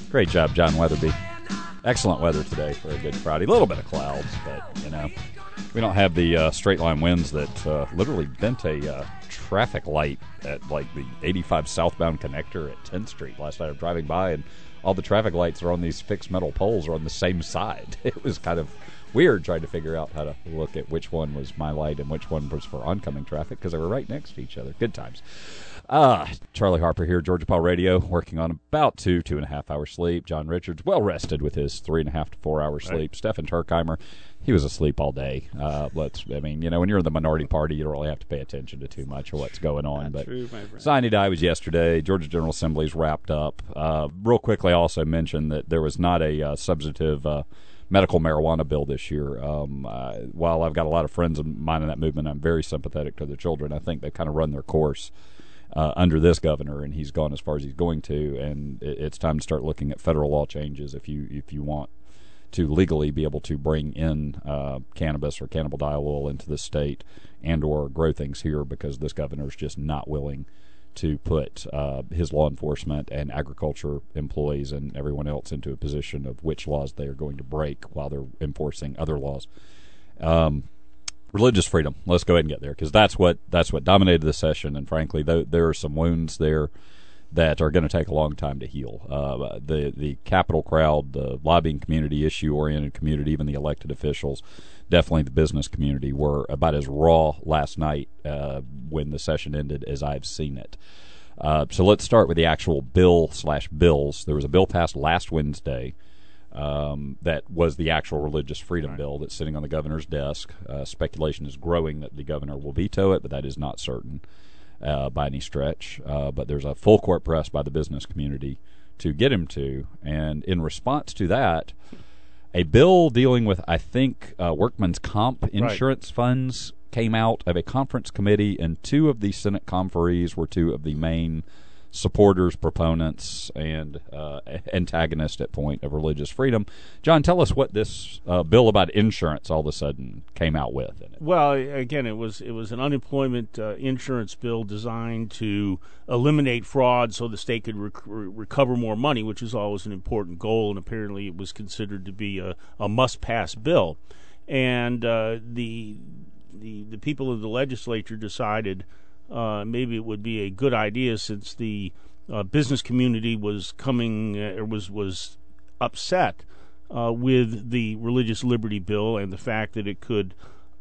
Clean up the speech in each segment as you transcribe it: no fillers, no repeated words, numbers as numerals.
Great job, John Weatherby. Excellent weather today for a good Friday. A little bit of clouds, but, we don't have the straight-line winds that literally bent a traffic light at, the 85 southbound connector at 10th Street last night. I was driving by, and all the traffic lights are on these fixed metal poles are on the same side. It was kind of weird trying to figure out how to look at which one was my light and which one was for oncoming traffic because they were right next to each other. Good times. Charlie Harper here, Georgia Paul Radio, working on about 2.5 hours sleep. John Richards, well rested with his 3.5 to 4 hours sleep. Right. Stephen Turkheimer, he was asleep all day. When you're in the minority party, you don't really have to pay attention to too much of what's going on. But true, my friend. Sine Die was yesterday. Georgia General Assembly's wrapped up. Real quickly, I also mentioned that there was not a substantive medical marijuana bill this year. While I've got a lot of friends of mine in that movement, I'm very sympathetic to the children. I think they've kind of run their course under this governor, and he's gone as far as he's going to, and it's time to start looking at federal law changes if you want to legally be able to bring in cannabis or cannabidiol into the state and or grow things here, because this governor's just not willing to put his law enforcement and agriculture employees and everyone else into a position of which laws they are going to break while they're enforcing other laws. Religious freedom. Let's go ahead and get there, because that's what dominated the session, and frankly, there are some wounds there that are going to take a long time to heal. The Capitol crowd, the lobbying community, issue-oriented community, even the elected officials, definitely the business community, were about as raw last night when the session ended as I've seen it. So let's start with the actual bill/bills. There was a bill passed last Wednesday that was the actual religious freedom bill that's sitting on the governor's desk. Speculation is growing that the governor will veto it, but that is not certain by any stretch. But there's a full court press by the business community to get him to. And in response to that, a bill dealing with, I think, workman's comp insurance funds came out of a conference committee, and two of the Senate conferees were two of the main supporters, proponents, and antagonists at point of religious freedom. John, tell us what this bill about insurance all of a sudden came out with. Well, again, it was an unemployment insurance bill designed to eliminate fraud so the state could recover more money, which is always an important goal, and apparently it was considered to be a must-pass bill. And the people of the legislature decided maybe it would be a good idea, since the business community was was upset with the religious liberty bill and the fact that it could.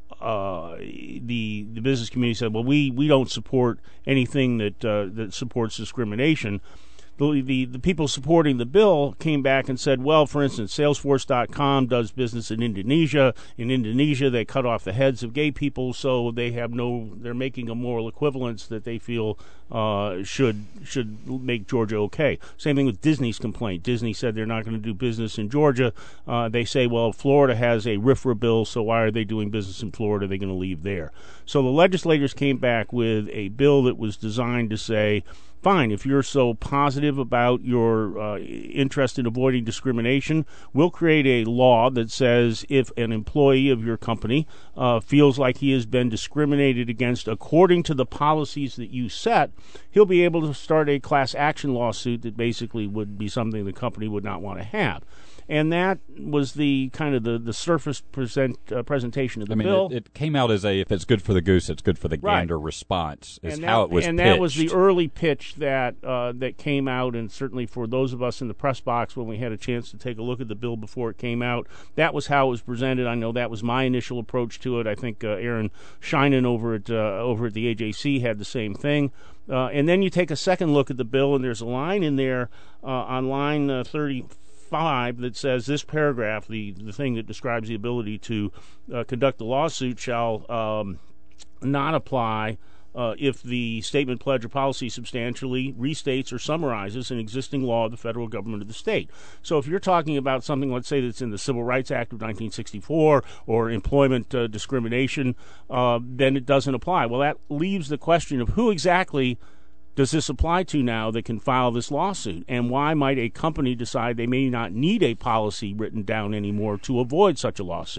The business community said, "Well, we don't support anything that supports discrimination." The people supporting the bill came back and said, well, for instance, Salesforce.com does business in Indonesia. In Indonesia, they cut off the heads of gay people, so they're making a moral equivalence that they feel should make Georgia okay. Same thing with Disney's complaint. Disney said they're not going to do business in Georgia. They say, well, Florida has a RFRA bill, so why are they doing business in Florida? They're going to leave there. So the legislators came back with a bill that was designed to say, fine, if you're so positive about your interest in avoiding discrimination, we'll create a law that says if an employee of your company feels like he has been discriminated against according to the policies that you set, he'll be able to start a class action lawsuit that basically would be something the company would not want to have. And that was the kind of the surface presentation of the bill. It came out as if it's good for the goose, it's good for the gander response, is how it was pitched. And that was the early pitch that came out, and certainly for those of us in the press box, when we had a chance to take a look at the bill before it came out, that was how it was presented. I know that was my initial approach to it. I think Aaron Scheinen over at the AJC had the same thing. And then you take a second look at the bill, and there's a line in there on line 35 that says this paragraph, the thing that describes the ability to conduct a lawsuit, shall not apply if the statement, pledge, or policy substantially restates or summarizes an existing law of the federal government of the state. So if you're talking about something, let's say, that's in the Civil Rights Act of 1964 or employment discrimination, then it doesn't apply. Well, that leaves the question of who exactly does this apply to now that can file this lawsuit? And why might a company decide they may not need a policy written down anymore to avoid such a lawsuit?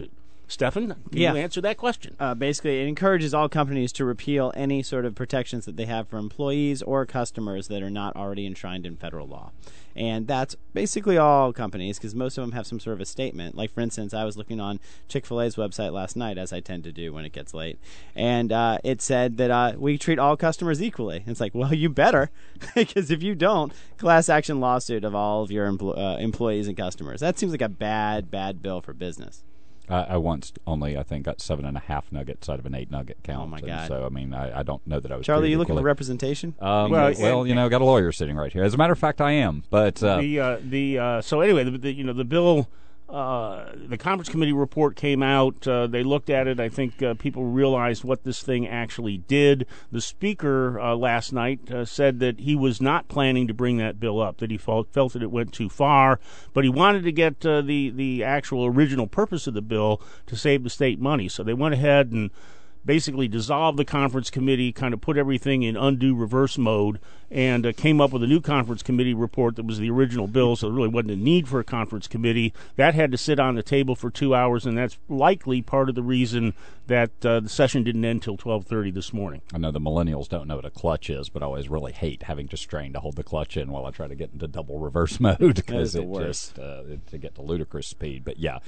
Stefan, can you answer that question? Basically, it encourages all companies to repeal any sort of protections that they have for employees or customers that are not already enshrined in federal law. And that's basically all companies, because most of them have some sort of a statement. Like, for instance, I was looking on Chick-fil-A's website last night, as I tend to do when it gets late, and it said that we treat all customers equally. And it's like, well, you better, because if you don't, class action lawsuit of all of your employees and customers. That seems like a bad bill for business. I once only, I think, got 7.5 nuggets out of an 8-nugget count. Oh, my God. So, I mean, I don't know that I was Charlie, you looking for representation? Well, you know, got a lawyer sitting right here. As a matter of fact, I am. But so anyway, the bill, the conference committee report came out. They looked at it. I think people realized what this thing actually did. The speaker last night said that he was not planning to bring that bill up, that he felt that it went too far, but he wanted to get the actual original purpose of the bill to save the state money. So they went ahead and basically dissolved the conference committee, kind of put everything in undo reverse mode, and came up with a new conference committee report that was the original bill, so there really wasn't a need for a conference committee. That had to sit on the table for 2 hours, and that's likely part of the reason that the session didn't end until 12:30 this morning. I know the millennials don't know what a clutch is, but I always really hate having to strain to hold the clutch in while I try to get into double reverse mode, because it just to get to ludicrous speed. But yeah,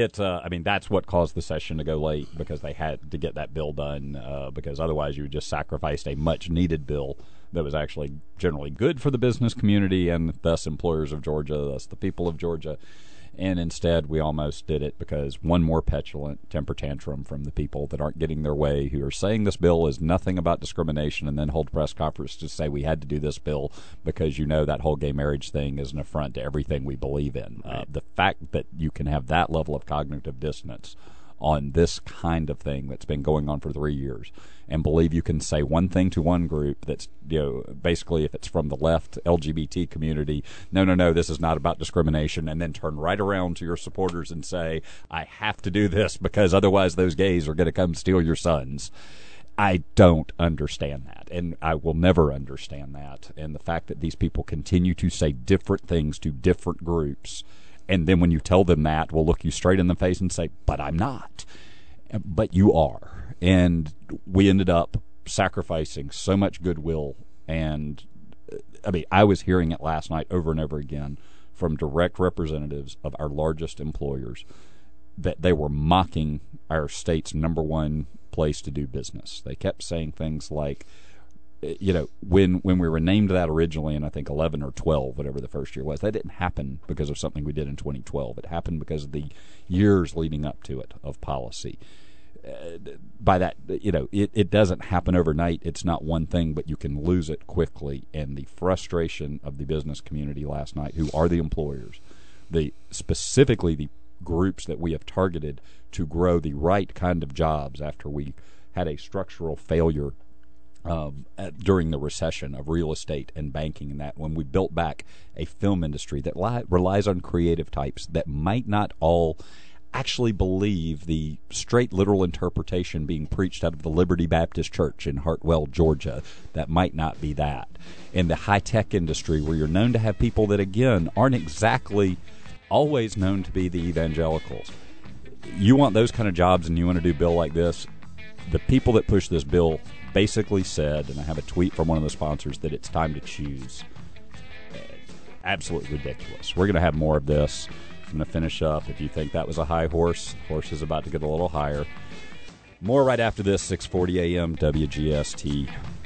I mean, that's what caused the session to go late, because they had to get that bill done, because otherwise you would just sacrificed a much-needed bill that was actually generally good for the business community and thus employers of Georgia, thus the people of Georgia. And instead, we almost did it because one more petulant temper tantrum from the people that aren't getting their way, who are saying this bill is nothing about discrimination, and then hold press conference to say we had to do this bill because, you know, that whole gay marriage thing is an affront to everything we believe in. The fact that you can have that level of cognitive dissonance on this kind of thing that's been going on for 3 years, and believe you can say one thing to one group that's, you know, basically if it's from the left LGBT community, no, this is not about discrimination, and then turn right around to your supporters and say, I have to do this because otherwise those gays are going to come steal your sons. I don't understand that, and I will never understand that. And the fact that these people continue to say different things to different groups, and then when you tell them that, will look you straight in the face and say, but I'm not. But you are. And we ended up sacrificing so much goodwill. And, I mean, I was hearing it last night over and over again from direct representatives of our largest employers that they were mocking our state's number one place to do business. They kept saying things like, you know, when we were named that originally in, I think, 11 or 12, whatever the first year was, that didn't happen because of something we did in 2012. It happened because of the years leading up to it of policy. By that, you know, it doesn't happen overnight. It's not one thing, but you can lose it quickly. And the frustration of the business community last night, who are the employers, specifically the groups that we have targeted to grow the right kind of jobs after we had a structural failure during the recession of real estate and banking, and that when we built back a film industry that relies on creative types that might not all actually believe the straight literal interpretation being preached out of the Liberty Baptist Church in Hartwell, Georgia, that might not be that. In the high-tech industry, where you're known to have people that, again, aren't exactly always known to be the evangelicals. You want those kind of jobs and you want to do a bill like this, the people that push this bill basically said, and I have a tweet from one of the sponsors, that it's time to choose. Absolutely ridiculous. We're going to have more of this. I'm going to finish up. If you think that was a high horse, horse is about to get a little higher. More right after this, 6:40 a.m. WGST.